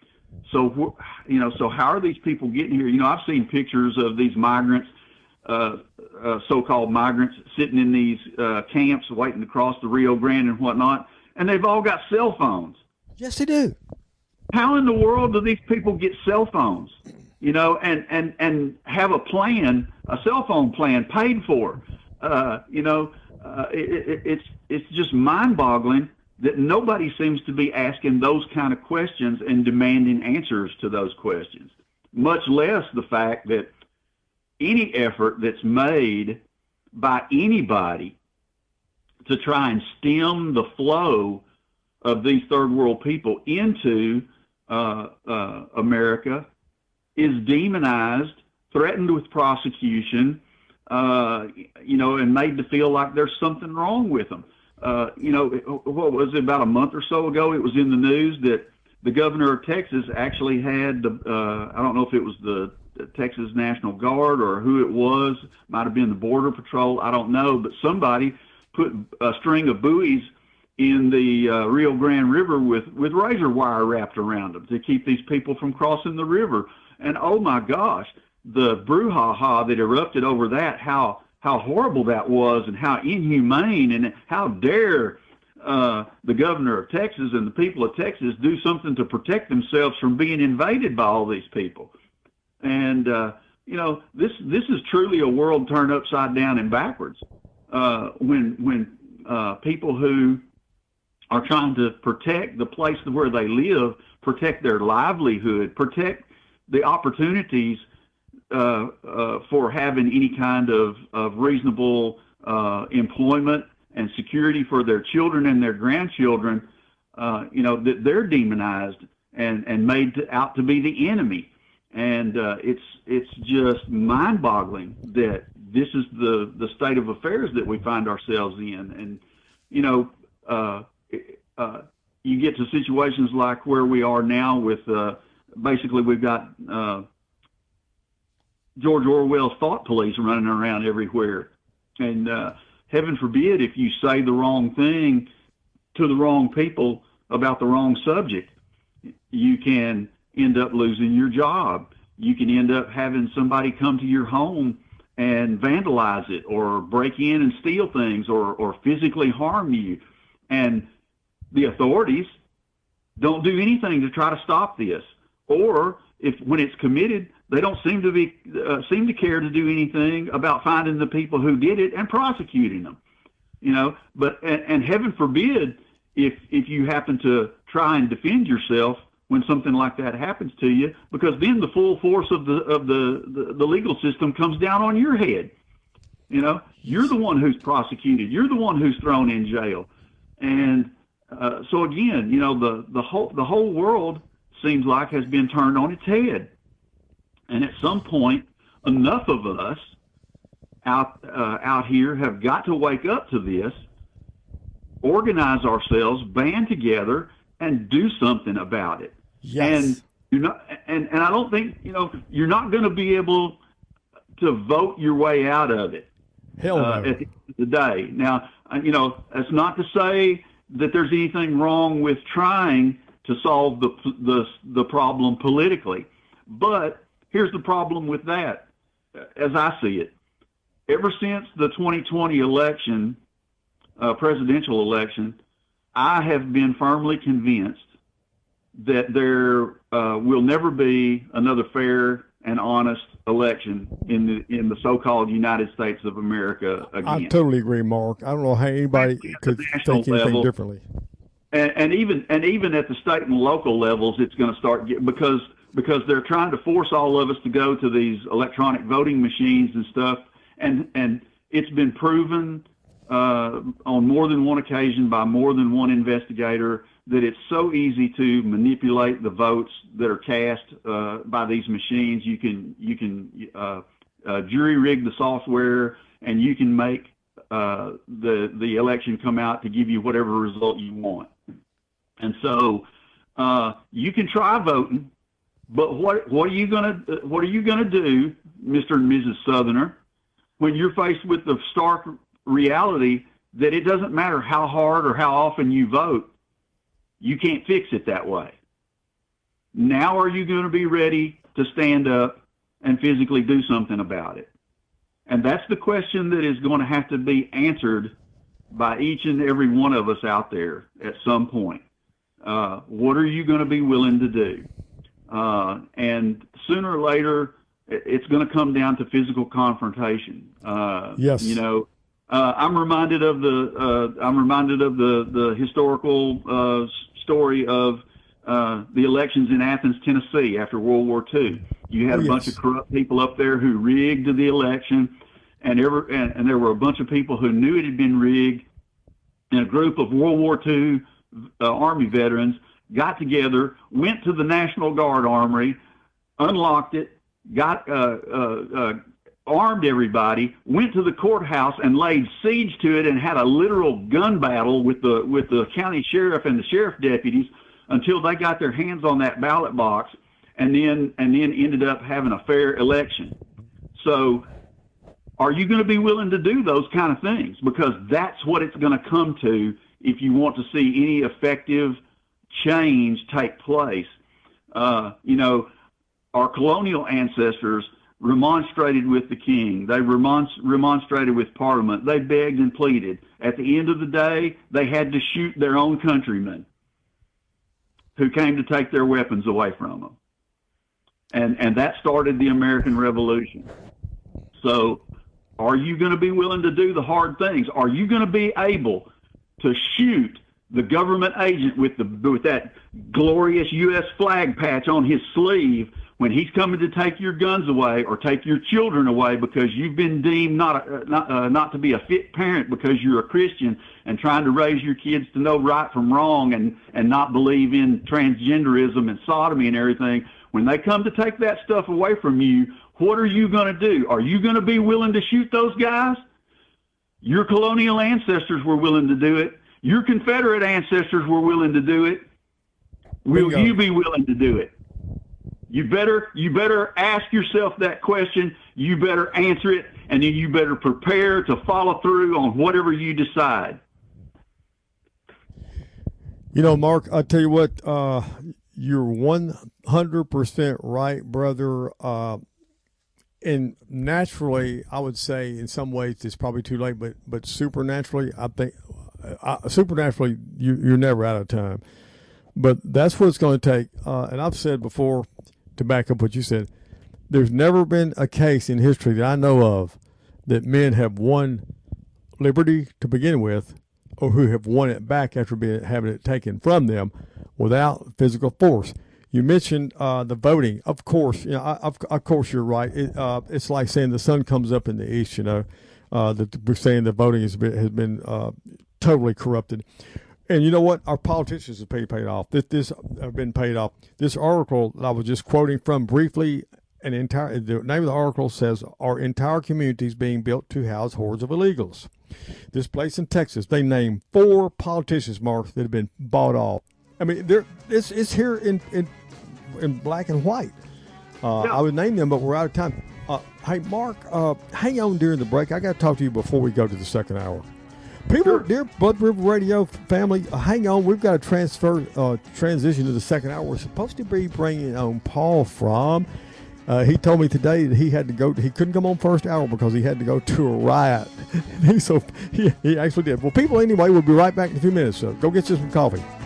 So, you know, so how are these people getting here? You know, I've seen pictures of these migrants, uh, uh, so-called migrants, sitting in these uh, camps waiting to cross the Rio Grande and whatnot, and they've all got cell phones. Yes, they do. How in the world do these people get cell phones? You know, and, and, and have a plan, a cell phone plan paid for. Uh, you know, uh, it, it, it's it's just mind-boggling that nobody seems to be asking those kind of questions and demanding answers to those questions, much less the fact that any effort that's made by anybody to try and stem the flow of these third world people into uh, uh, America is demonized, threatened with prosecution, uh, you know, and made to feel like there's something wrong with them. Uh, you know, what was it, about a month or so ago, it was in the news that the governor of Texas actually had, the, uh, I don't know if it was the Texas National Guard or who it was, might have been the Border Patrol, I don't know, but somebody put a string of buoys in the uh, Rio Grande River with, with razor wire wrapped around them to keep these people from crossing the river. And oh my gosh, the brouhaha that erupted over that, how how horrible that was and how inhumane, and how dare uh, the governor of Texas and the people of Texas do something to protect themselves from being invaded by all these people. And, uh, you know, this this is truly a world turned upside down and backwards uh, when, when uh, people who are trying to protect the place where they live, protect their livelihood, protect the opportunities uh, uh, for having any kind of, of reasonable uh, employment and security for their children and their grandchildren, uh, you know, that they're demonized and, and made to, out to be the enemy. And uh, it's it's just mind-boggling that this is the, the state of affairs that we find ourselves in. And, you know, uh, uh, you get to situations like where we are now with uh, basically we've got uh, George Orwell's thought police running around everywhere. And uh, heaven forbid if you say the wrong thing to the wrong people about the wrong subject, you can end up losing your job. You can end up having somebody come to your home and vandalize it or break in and steal things or, or physically harm you. And the authorities don't do anything to try to stop this. Or if when it's committed, they don't seem to be uh, seem to care to do anything about finding the people who did it and prosecuting them. You know, but and, and heaven forbid if if you happen to try and defend yourself when something like that happens to you, because then the full force of the of the, the, the legal system comes down on your head. You know, you're the one who's prosecuted. You're the one who's thrown in jail. And uh, so again, you know, the, the whole the whole world seems like has been turned on its head. And at some point, enough of us out uh, out here have got to wake up to this, organize ourselves, band together, and do something about it. Yes. And you're not, and, and I don't think, you know, you're not going to be able to vote your way out of it. Hell no. uh, at the end of the day. Now, you know, that's not to say that there's anything wrong with trying to solve the the the problem politically, but here's the problem with that, as I see it. Ever since the twenty twenty election, uh, presidential election, I have been firmly convinced that there uh, will never be another fair and honest election in the in the so-called United States of America again. I totally agree, Mark. I don't know how anybody could think anything level, differently. And, and even and even at the state and local levels, it's going to start get, because because they're trying to force all of us to go to these electronic voting machines and stuff. And, and it's been proven uh, on more than one occasion by more than one investigator that it's so easy to manipulate the votes that are cast uh, by these machines. You can you can uh, uh, jury rig the software, and you can make uh, the the election come out to give you whatever result you want. And so uh, you can try voting, but what what are you gonna what are you gonna do, Mister and Missus Southerner, when you're faced with the stark reality that it doesn't matter how hard or how often you vote, you can't fix it that way. Now are you going to be ready to stand up and physically do something about it? And that's the question that is going to have to be answered by each and every one of us out there at some point. Uh, what are you going to be willing to do? Uh, and sooner or later, it's going to come down to physical confrontation. Uh, yes. You know, uh, I'm reminded of the uh, I'm reminded of the the historical uh, story of uh, the elections in Athens, Tennessee, after World War Two. You had oh, a yes. bunch of corrupt people up there who rigged the election, and, ever, and, and there were a bunch of people who knew it had been rigged. And a group of World War Two uh, Army veterans got together, went to the National Guard Armory, unlocked it, got uh, uh, uh, armed everybody, went to the courthouse and laid siege to it, and had a literal gun battle with the with the county sheriff and the sheriff deputies until they got their hands on that ballot box, and then and then ended up having a fair election. So, are you going to be willing to do those kind of things? Because that's what it's going to come to if you want to see any effective change take place. Uh, you know, our colonial ancestors remonstrated with the king. They remonst- remonstrated with Parliament. They begged and pleaded. At the end of the day, they had to shoot their own countrymen who came to take their weapons away from them. And, and that started the American Revolution. So are you going to be willing to do the hard things? Are you going to be able to shoot the government agent with the with that glorious U S flag patch on his sleeve when he's coming to take your guns away or take your children away because you've been deemed not a, not uh, not to be a fit parent because you're a Christian and trying to raise your kids to know right from wrong and and not believe in transgenderism and sodomy and everything? When they come to take that stuff away from you, what are you going to do? Are you going to be willing to shoot those guys? Your colonial ancestors were willing to do it. Your Confederate ancestors were willing to do it. Will Bingo. you be willing to do it? You better, you better ask yourself that question. You better answer it, and then you better prepare to follow through on whatever you decide. You know, Mark, I tell you what, uh, you're one hundred percent right, brother. Uh, and naturally, I would say in some ways it's probably too late, but, but supernaturally, I think, uh, supernaturally, you, you're never out of time. But that's what it's going to take. Uh, and I've said before, to back up what you said, there's never been a case in history that I know of that men have won liberty to begin with or who have won it back after being, having it taken from them without physical force. You mentioned uh, the voting. Of course, you know, I, of, of course you're right. It, uh, it's like saying the sun comes up in the east, you know, uh, that we're saying the voting has been, has been uh, totally corrupted. And you know what? Our politicians have paid, paid off. This, this have been paid off. This article that I was just quoting from briefly, an entire the name of the article says, "Our entire community is being built to house hordes of illegals." This place in Texas, they named four politicians, Mark, that have been bought off. I mean, they're, it's it's here in in, in black and white. Uh, yeah. I would name them, but we're out of time. Uh, hey, Mark, uh, hang on during the break. I got to talk to you before we go to the second hour. People, sure. Dear Blood River Radio family, uh, hang on. We've got to transfer, uh, transition to the second hour. We're supposed to be bringing on Paul Fromm. Uh, he told me today that he had to go. He couldn't come on first hour because he had to go to a riot. he, so he, he actually did. Well, people, anyway, we'll be right back in a few minutes. So go get you some coffee.